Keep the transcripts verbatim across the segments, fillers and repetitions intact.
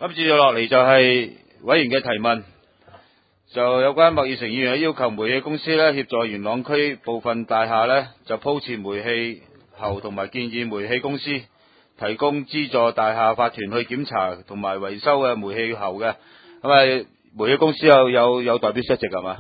咁接住落嚟就係委員嘅提問，就有關麥業成議員要求煤氣公司咧協助元朗區部分大廈咧就鋪設煤氣喉，同埋建議煤氣公司提供資助大廈法團去檢查同埋維修嘅煤氣喉嘅。咁啊，煤氣公司有有有代表出席係嘛？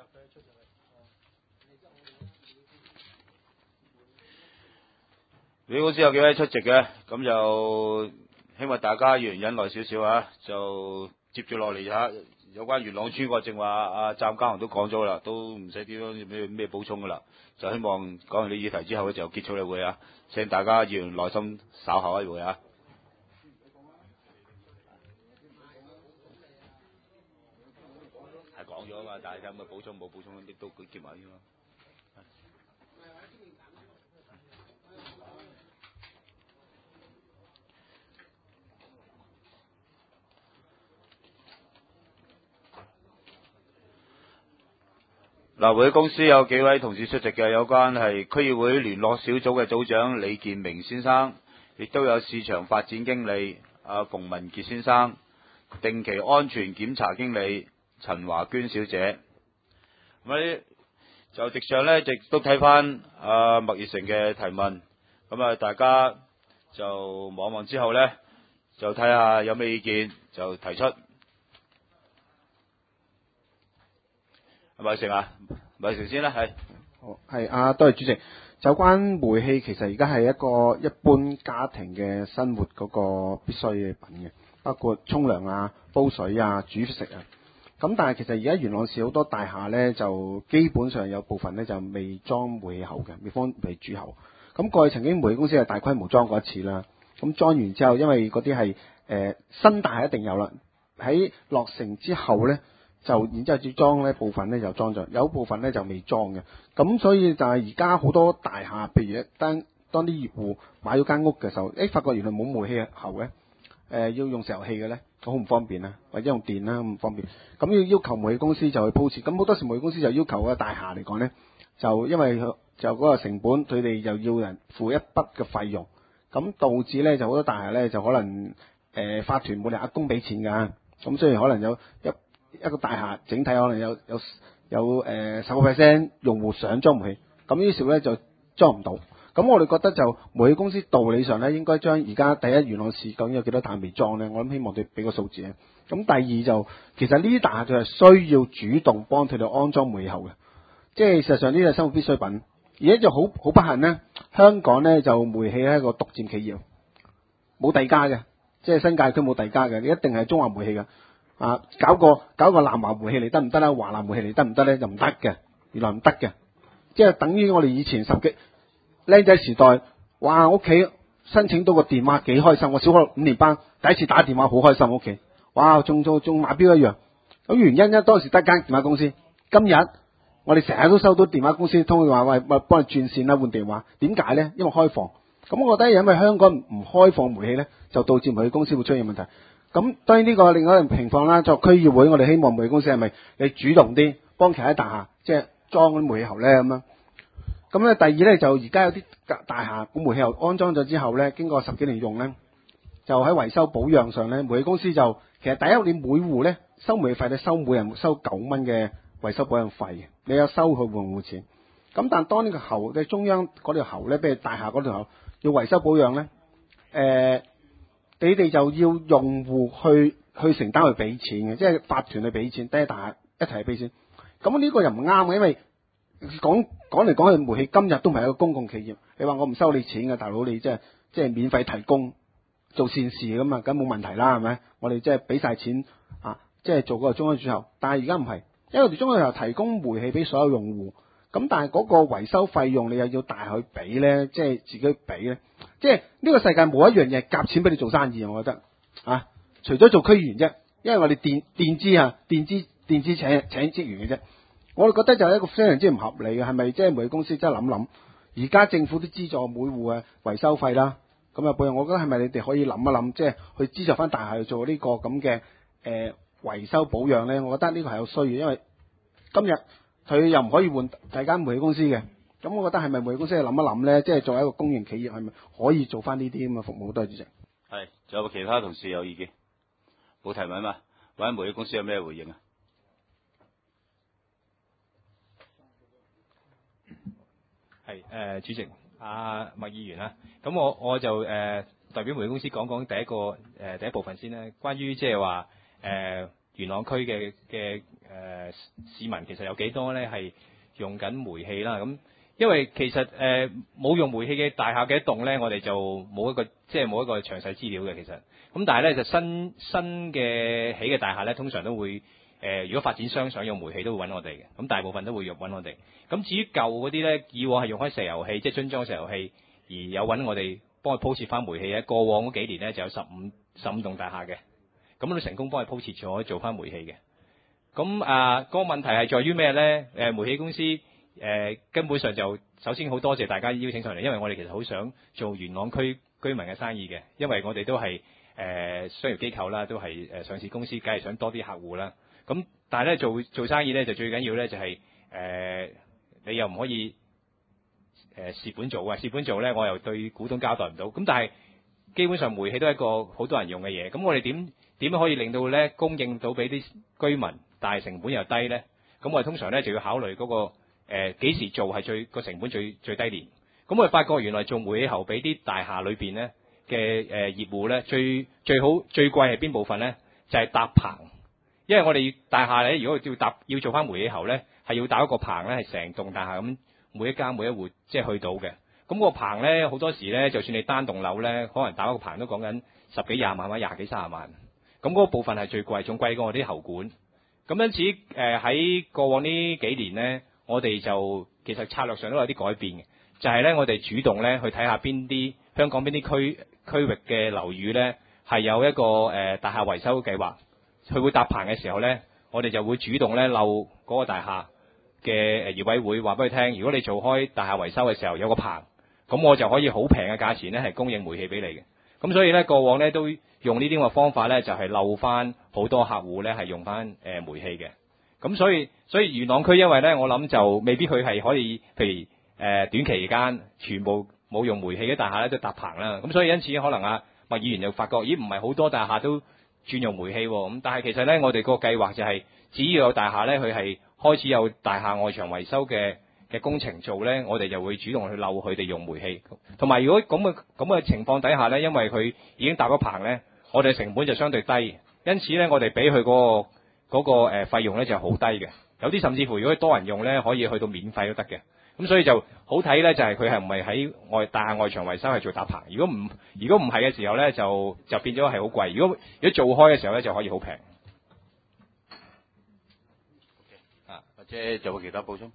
煤氣公司有幾位出席嘅，咁就希望大家議員忍耐少少啊，就接住落嚟嚇。有關元朗村個正話阿湛家雄都講咗啦，都唔使點樣咩咩補充噶啦，就希望講完啲議題之後咧就結束呢會啊，請大家議員耐心稍後一會啊。係講咗啊嘛，但係有冇補充冇補充亦都佢結埋添咯。嗱，煤氣公司有幾位同事出席嘅，有關係區議會聯絡小組嘅組長李建明先生，亦都有市場發展經理阿馮文傑先生，定期安全檢查經理陳華娟小姐。咁喺就席上呢，亦都睇翻阿麥業成嘅提問，咁啊大家就望望之後呢，就睇下有咩意見就提出。麥業成啊，麥業成先啦，係。 好，係啊，多謝主席。有關煤氣其實而家係一個一般家庭嘅生活嗰個必需嘅品嘅，包括沖涼啊、煲水啊、煮食啊。咁但係其實而家元朗市好多大廈呢，就基本上有部分呢就未裝煤氣喉嘅，未裝煤氣主喉。咁過去曾經煤氣公司係大規模裝過一次啦。咁裝完之後，因為嗰啲係誒新大廈一定有啦，喺落成之後呢。就然之後要裝呢部分呢就裝咗，有部分呢就未裝嘅。咁所以就係而家好多大廈，譬如當當啲業戶買咗間屋嘅時候，誒發覺原來冇煤氣喉嘅，誒、呃、要用石油氣嘅呢，好唔方便啦，或者用電啦咁唔方便。咁要要求煤氣公司就去鋪設，咁好多時煤氣公司就要求個大廈嚟講呢，就因為就嗰個成本，佢哋又要人付一筆嘅費用，咁導致呢就好多大廈呢，就可能誒、呃、法團冇力壓工俾錢㗎，咁雖然可能有一一個大廈整體可能有有有誒十個 percent 用戶想裝煤氣，咁於是咧就裝唔到。咁我哋覺得就煤氣公司道理上咧應該將而家第一元朗市究竟有幾多大廈未裝咧？我諗希望佢俾個數字咧。咁第二就其實呢啲大廈就係需要主動幫佢哋安裝煤氣喉嘅，即係事實上呢啲係生活必需品。而家就好好不幸咧，香港咧就煤氣係一個獨佔企業，冇第二家嘅，即係新界區冇第二家嘅，你一定係中華煤氣嘅。啊，搞個搞個南華煤氣嚟得唔得啦？華南煤氣嚟得唔得咧？就唔得嘅，原來唔得嘅，即係等於我哋以前十幾僆仔時代，哇！屋企申請到個電話幾開心，我小學五年班第一次打電話好開心，屋企哇，中中中馬標一樣。咁原因咧，當時得間電話公司，今日我哋成日都收到電話公司通話，喂喂，幫你轉線啦，換電話。點解咧？因為開放。咁我覺得因為香港唔開放煤氣咧，就導致煤氣公司會出現問題。咁當然呢個另外一個情況啦，作區議會我哋希望煤氣公司係咪你主動啲幫其他大廈即係裝嗰啲煤氣喉咧咁樣？咁咧第二咧就而家有啲大廈個煤氣喉安裝咗之後咧，經過十幾年用咧，就喺維修保養上咧，煤氣公司就其實第一你每戶咧收煤氣費，你收每人收九蚊嘅維修保養費嘅，你有收佢換唔換錢？咁但係當呢個喉嘅中央嗰條喉咧，譬如大廈嗰條喉要維修保養咧，誒、呃。你哋就要用戶去去承擔去俾錢嘅，即係法團去俾錢，第一大一齊去俾錢。咁呢個又唔啱嘅，因為講講嚟講去，煤氣今日都唔係一個公共企業。你話我唔收你錢嘅，大佬你即係即係免費提供做善事咁啊，咁冇問題啦，係咪？我哋即係俾晒錢啊，即係做嗰個中央主喉。但係而家唔係，因為我哋中央主喉提供煤氣俾所有用戶。咁但係嗰個維修費用你又要大去俾咧，即係自己俾咧，即係呢個世界冇一樣嘢夾錢俾你做生意，我覺得啊，除咗做區議員啫，因為我哋電電資啊，電資電資請請職員嘅啫，我哋覺得就係一個非常之唔合理嘅，係咪即係煤氣公司真係諗諗？而家政府都資助每戶嘅維修費啦，咁啊，保養我覺得係咪你哋可以諗一諗，即係去資助翻大廈去做呢個咁嘅誒維修保養咧？我覺得呢個係有需要，因為今日。佢又唔可以換第二間煤氣公司嘅，咁我覺得係咪煤氣公司去諗一諗咧？即係作為一個公營企業，係咪可以做翻呢啲咁嘅服務？多謝主席。 係，仲有冇其他同事有意見？ 冇提問嘛？或者煤氣公司有咩回應啊？ 係誒、呃，主席阿麥議員啦，咁我我就誒、呃、代表煤氣公司講講第一個誒、呃、第一部分先啦，關於即係話誒元朗區嘅嘅誒市民其實有幾多咧係用緊煤氣啦？咁因為其實誒冇、呃、用煤氣嘅大廈嘅一棟咧，我哋就冇一個即係冇一個詳細資料嘅其實，咁但係咧就新新嘅起嘅大廈咧，通常都會。誒、呃，如果發展商想用煤氣，都會揾我哋嘅。咁大部分都會用揾我哋。咁至於舊嗰啲咧，以往係用開石油氣，即係樽裝石油氣，而有揾我哋幫佢鋪設翻煤氣咧。過往嗰幾年咧，就有十五十五棟大廈嘅，咁我哋成功幫佢鋪設咗做翻煤氣嘅。咁啊，嗰、那個問題係在於咩咧？誒，煤氣公司誒、呃、根本上就首先好多謝大家邀請上嚟，因為我哋其實好想做元朗區居民嘅生意嘅，因為我哋都係誒、呃、商業機構啦，都係誒上市公司，梗係想多啲客戶啦。咁但係咧做做生意咧就最緊要咧就係、是、誒、呃、你又唔可以誒蝕、呃、本做啊，蝕本做咧我又對股東交代唔到。咁但係基本上煤氣都係一個好多人用嘅嘢。咁我哋點點樣可以令到咧供應到俾啲居民，但係成本又低咧？咁我哋通常咧就要考慮嗰、那個誒幾、呃、時做係最個成本最最低廉。咁我哋發覺原來做煤氣喉俾啲大廈裏邊咧嘅誒業戶咧最最好最貴係邊部分咧？就係、是、搭棚。因為我哋大廈咧，如果要搭要做翻煤氣喉咧，係要搭一個棚咧，係成棟大廈咁每一間每一戶即係去到嘅。咁、個棚咧好多時咧，就算你單棟樓咧，可能搭一個棚都講緊十幾廿萬或者廿幾三十萬。咁嗰個部分係最貴，仲貴過我啲喉管。咁因此誒喺、呃、過往呢幾年咧，我哋就其實策略上都有啲改變嘅，就係、是、咧我哋主動咧去睇下邊啲香港邊啲區區域嘅樓宇咧係有一個誒、呃、大廈維修計劃。佢會搭棚嘅時候咧，我哋就會主動咧漏嗰個大廈嘅誒業委會話俾佢聽，如果你做開大廈維修嘅時候有個棚，咁我就可以好平嘅價錢咧係供應煤氣俾你嘅。咁所以咧過往咧都用呢啲咁嘅方法咧，就係漏翻好多客戶咧係用翻誒煤氣嘅。咁所以所以元朗區因為咧我諗就未必佢係可以，譬如誒、呃、短期間全部冇用煤氣嘅大廈咧都搭棚啦。咁所以因此可能啊麥議員就發覺，咦唔係好多大廈都轉用煤氣喎，咁但係其實咧，我哋個計劃就係、是，只要有大廈咧，佢係開始有大廈外牆維修嘅嘅工程做咧，我哋就會主動去漏佢哋用煤氣。同埋如果咁嘅咁嘅情況底下咧，因為佢已經搭咗棚咧，我哋成本就相對低，因此咧，我哋俾佢嗰個嗰、那個誒費用咧就好低嘅。有啲甚至乎如果多人用咧，可以去到免費都得嘅。咁所以就好睇咧，就係佢係唔係喺外大廈外牆維修係做搭棚。如果唔如果唔係嘅時候咧，就就變咗係好貴。如果如果做開嘅時候咧，就可以好平。 啊，或者仲有其他補充？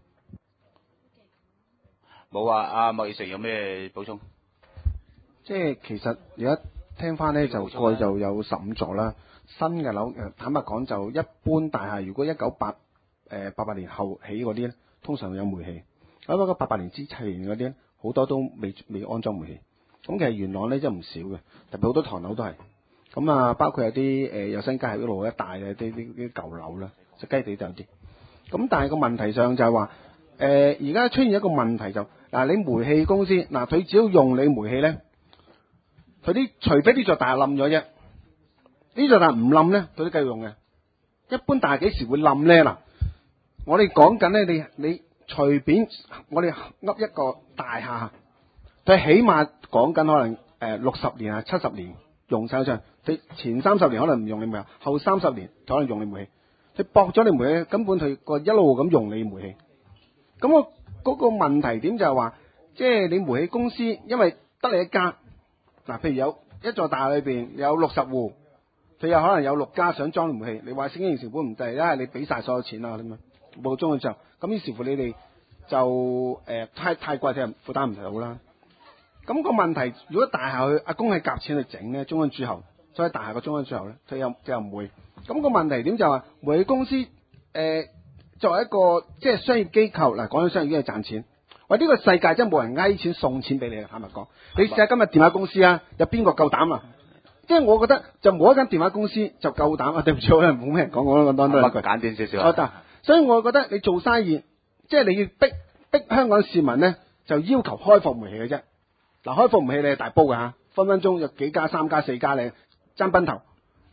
冇啊，阿麥義成有咩補充？ 即係其實而家聽翻咧，就過去就有十五座啦。新嘅樓誒，坦白講就一般大廈，如果一九八誒八八年後起嗰啲咧，通常有煤氣。咁不過八八年之前嗰啲咧，好多都未未安裝煤氣。咁其實元朗咧真係唔少嘅，特別好多唐樓都係。咁啊，包括有啲誒有新界喺嗰度一帶嘅啲啲啲舊樓啦，即雞地就有啲。咁但係個問題上就係話，誒而家出現一個問題就嗱、呃，你煤氣公司嗱，佢、呃、只要用你煤氣咧，佢啲除非呢座大廈冧咗啫，呢座大廈唔冧咧，佢都繼續用嘅。一般大廈幾時會冧咧？嗱，我哋講緊咧，你你。隨便我哋噏一個大廈，佢起碼講緊可能誒六十年啊七十年用晒上，佢前三十年可能唔用你煤氣，後三十年可能用你煤氣，佢駁咗你煤氣，根本佢個一路咁用你煤氣。咁我嗰個問題點就係話，即係你煤氣公司，因為得你一家，嗱，譬如有一座大廈裏邊有六十戶，佢有可能有六家想裝你煤氣，你話經營成本唔抵，因為你俾晒所有錢啦咁樣。冇裝嘅時候，咁於是乎你哋就誒、呃、太太貴，就負擔唔到啦。咁、個問題，如果大廈佢阿公係夾錢去整咧，中央柱喉，所以大廈個中央柱喉咧，佢又佢又唔會。咁、個問題點就係話，煤氣公司誒、呃、作為一個即係商業機構，嗱講緊商業機構賺錢。喂，呢個世界真係冇人翳錢送錢俾你啊！坦白講，你試下今日電話公司啊，有邊個夠膽啊？即係我覺得就冇一間電話公司就夠膽啊！對唔住，可能冇咩人講，我都講多一句。 簡短少少。 得。所以我覺得你做生意，即係你要逼逼香港市民咧，就要求開放煤氣嘅啫。嗱，開放煤氣你係大煲㗎嚇，分分鐘有幾家、三家、四家你爭崩頭。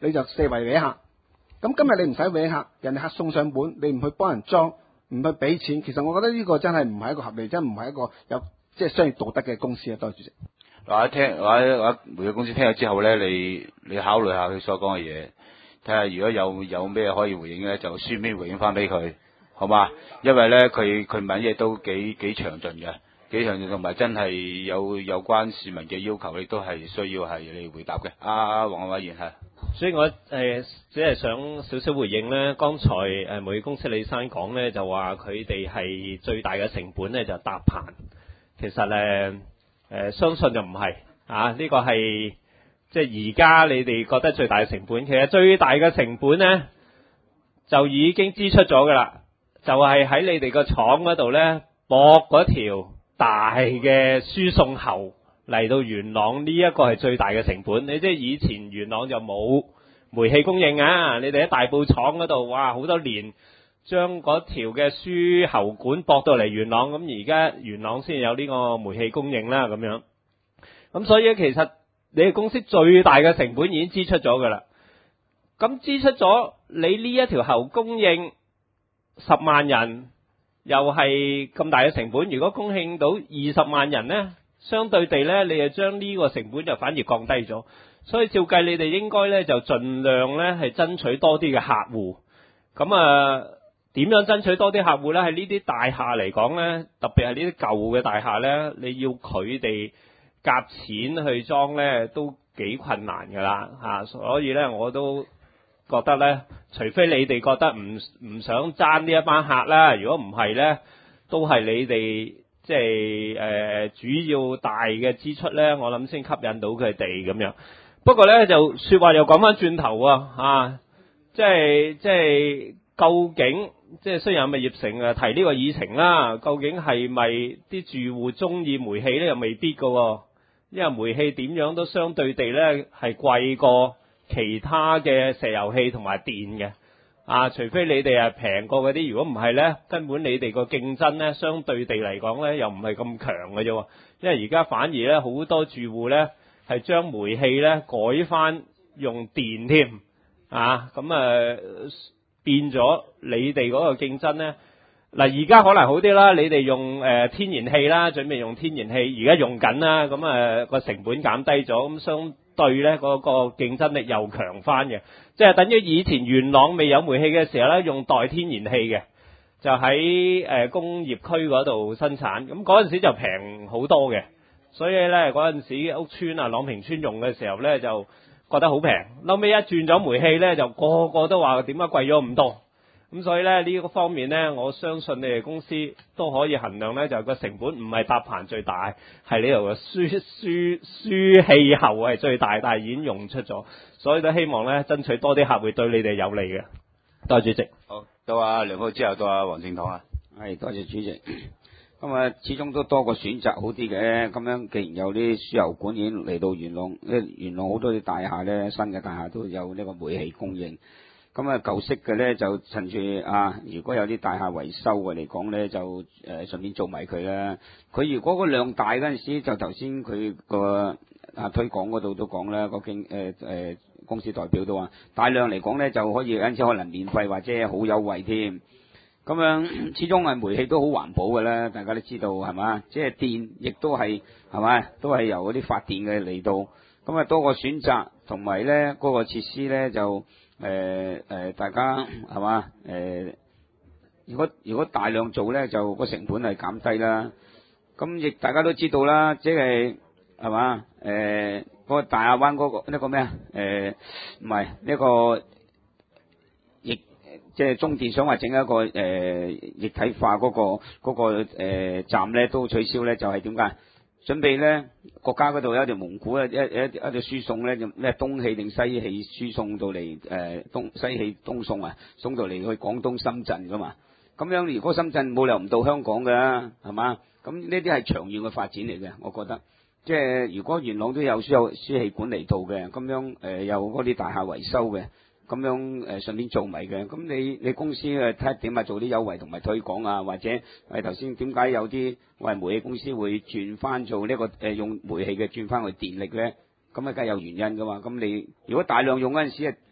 你就四圍搲客。咁今日你唔使搲客，人哋客送上門，你唔去幫人裝，唔去俾錢，其實我覺得呢個真係唔係一個合理，真唔係一個有即係商業道德嘅公司啊！多謝主席。 或者聽或者或者煤氣公司聽咗之後咧，你你考慮下佢所講嘅嘢，睇下如果有有咩可以回應咧，就書面回應翻俾佢，好嘛？因為咧佢佢問嘢都幾幾詳盡嘅，幾詳盡同埋真係有有關市民嘅要求，亦都係需要係你回答嘅。阿黃偉賢係。 所以我誒、呃、只係想少少回應咧。剛才誒煤氣公司李生講咧，就話佢哋係最大嘅成本咧就搭棚。其實咧誒、呃、相信就唔係啊，呢、這個係即係而家你哋覺得最大嘅成本，其實最大嘅成本咧就已經支出咗噶啦，就係、是、喺你哋個廠嗰度咧駁嗰條大嘅輸送喉。嚟到元朗呢一個係最大嘅成本，你即係以前元朗就冇煤氣供應啊，你哋喺大埔廠嗰度，哇好多年將嗰條嘅輸喉管駁到嚟元朗，咁而家元朗先有呢個煤氣供應啦咁樣。咁所以其實你哋公司最大嘅成本已經支出咗噶啦，咁支出咗你呢一條喉供應十萬人，又係咁大嘅成本，如果供應到二十萬人呢？相對地咧，你就將呢個成本就反而降低咗，所以照計你哋應該咧就盡量咧係爭取多啲嘅客戶。咁啊，點樣爭取多啲客戶咧？喺呢啲大廈嚟講咧，特別係呢啲舊嘅大廈咧，你要佢哋夾錢去裝咧，都幾困難噶啦嚇。所以咧，我都覺得咧，除非你哋覺得唔唔想爭呢一班客啦，如果唔係咧，都係你哋。即係誒、呃、主要大嘅支出咧，我諗先吸引到佢哋咁樣。不過咧就說話又講翻轉頭啊，啊，即係即係究竟即係雖然有物業城啊提呢個議程啦，究竟係咪啲住戶中意煤氣咧？又未必噶，因為煤氣點樣都相對地咧係貴過其他嘅石油氣同埋電嘅。啊，除非你哋係平過嗰啲，如果唔係咧，根本你哋個競爭咧，相對地嚟講咧，又唔係咁強嘅啫。因為而家反而咧，好多住戶咧係將煤氣咧改翻用電添，啊，咁誒、呃、變咗你哋嗰個競爭咧。嗱，而家可能好啲啦，你哋用誒、呃、天然氣啦，準備用天然氣，而家用緊啦，咁誒個成本減低咗，咁相對咧嗰個競爭力又強翻嘅。即係等於以前元朗未有煤氣嘅時候咧，用代天然氣嘅，就喺誒工業區嗰度生產，咁嗰陣時就平好多嘅，所以咧嗰陣時屋村啊朗平村用嘅時候咧就覺得好平，後尾一轉咗煤氣咧就個個都話點解貴咗咁多，咁所以咧呢個方面咧，我相信你哋公司都可以衡量咧，就係個成本唔係搭棚最大，係呢度嘅輸輸輸氣喉係最大，但係已經用出咗，所以都希望咧爭取多啲客會對你哋有利嘅。多謝主席。 好，到阿梁哥之後到阿黃正堂啊。 係，多謝主席。咁啊，始終都多個選擇好啲嘅。咁樣既然有啲輸油管已經嚟到元朗，因為元朗好多啲大廈咧，新嘅大廈都有呢個煤氣供應。咁啊，舊式嘅咧就趁住啊，如果有啲大廈維修嘅嚟講咧，就誒、呃、順便做埋佢啦。佢如果個量大嗰陣時，就頭先佢個啊推廣嗰度都講啦，個經誒誒公司代表都話，大量嚟講咧就可以有陣時可能免費或者好優惠添。咁樣始終係煤氣都好環保嘅啦，大家都知道係嘛？即係電亦都係係嘛，都係由嗰啲發電嘅嚟到。咁啊多個選擇，同埋咧嗰個設施咧就。誒、呃、誒、呃，大家係嘛？誒、呃，如果如果大量做咧，就個成本係減低啦。咁亦大家都知道啦，即係係嘛？誒，嗰、呃那個大亞灣嗰、那個呢、這個咩啊？誒，唔係呢個液，即係中電想話整一個誒、呃、液體化嗰、那個嗰、那個誒、呃、站咧，都取消咧，就係點解？準備咧，國家嗰度有一條蒙古啊，一一一條輸送咧，就咩東氣定西氣輸送到嚟誒、呃、東西氣東送啊，送到嚟去廣東深圳噶嘛。咁樣如果深圳冇理由唔到香港噶，係嘛？咁呢啲係長遠嘅發展嚟嘅，我覺得。即係如果元朗都有輸有輸氣管嚟到嘅，咁樣誒、呃、有嗰啲大廈維修嘅。咁樣誒、呃、順便做埋嘅，咁你你公司誒睇下點啊，做啲優惠同埋推廣啊，或者誒頭先點解有啲喂煤氣公司會轉翻做呢、這個誒、呃、用煤氣嘅轉翻去電力咧？咁啊梗係有原因噶嘛。咁你如果大量用嗰陣時啊，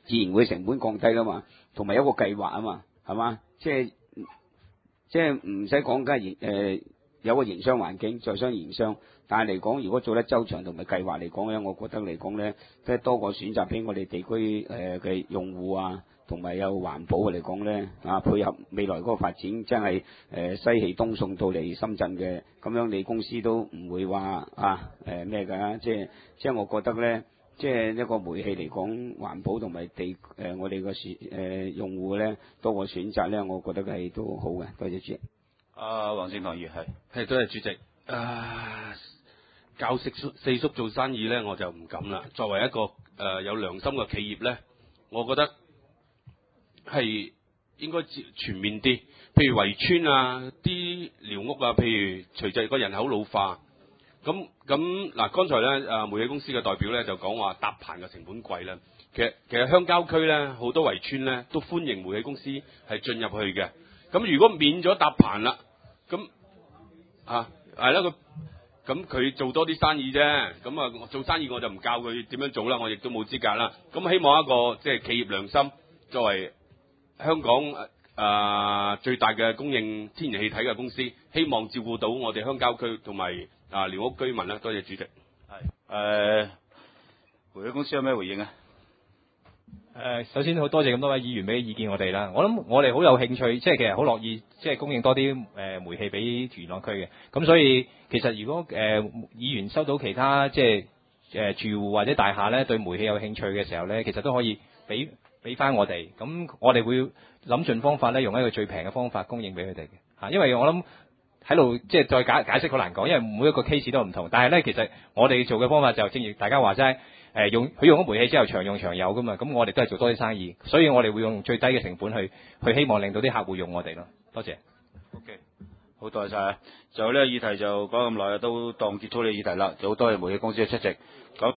自然會成本降低啦嘛，同埋有個計劃啊嘛，係嘛？即係即係唔使講，梗係誒有個營商環境，在商言商。但係嚟講，如果做得周詳同埋計劃嚟講咧，我覺得嚟講咧，即係多個選擇俾我哋地區誒嘅用戶啊，同埋有環保嚟講咧，啊配合未來嗰個發展，真係誒西氣東送到嚟深圳嘅，咁樣你公司都唔會話啊誒咩㗎？即係即係我覺得咧，即係一個煤氣嚟講，環保同埋地誒、呃、我哋個選誒用戶咧多個選擇咧，我覺得係都好嘅。多謝主席。 啊，黃正堂議員係係多謝主席。啊，教識四叔做生意咧，我就唔敢啦。作為一個誒、呃、有良心嘅企業咧，我覺得係應該全面啲。譬如圍村啊，啲寮屋啊，譬如隨着個人口老化，咁咁嗱，剛才咧誒煤氣公司嘅代表咧就講話搭棚嘅成本貴啦。其實其實鄉郊區咧好多圍村咧都歡迎煤氣公司係進入去嘅。咁如果免咗搭棚啦，咁啊係啦，佢咁佢做多啲生意啫。咁啊做生意我就唔教佢點樣做啦，我亦都冇資格啦。咁希望一個即係企業良心，作為香港啊、呃、最大嘅供應天然氣體嘅公司，希望照顧到我哋鄉郊區同埋啊寮屋居民啦。多謝主席。 係誒，煤氣公司有咩回應啊？ 誒、呃，首先好多謝咁多位議員俾意見我哋啦。我諗我哋好有興趣，即係其實好樂意，即係供應多啲誒、呃、煤氣俾元朗區嘅。咁所以其實如果誒、呃、議員收到其他即係誒、呃、住戶或者大廈咧對煤氣有興趣嘅時候咧，其實都可以俾俾翻我哋。咁我哋會諗盡方法咧，用一個最平嘅方法供應俾佢哋嘅嚇。因為我諗喺度即係再解解釋好難講，因為每一個 case 都唔同。但係咧，其實我哋做嘅方法就正如大家話齋。誒、呃、用佢用咗煤氣之後長用長有噶嘛，咁我哋都係做多啲生意，所以我哋會用最低嘅成本去去希望令到啲客戶用我哋咯。多謝。 OK，好多謝晒。就呢個議題就講咁耐，都當結束呢個議題啦。就好多謝煤氣公司嘅出席。咁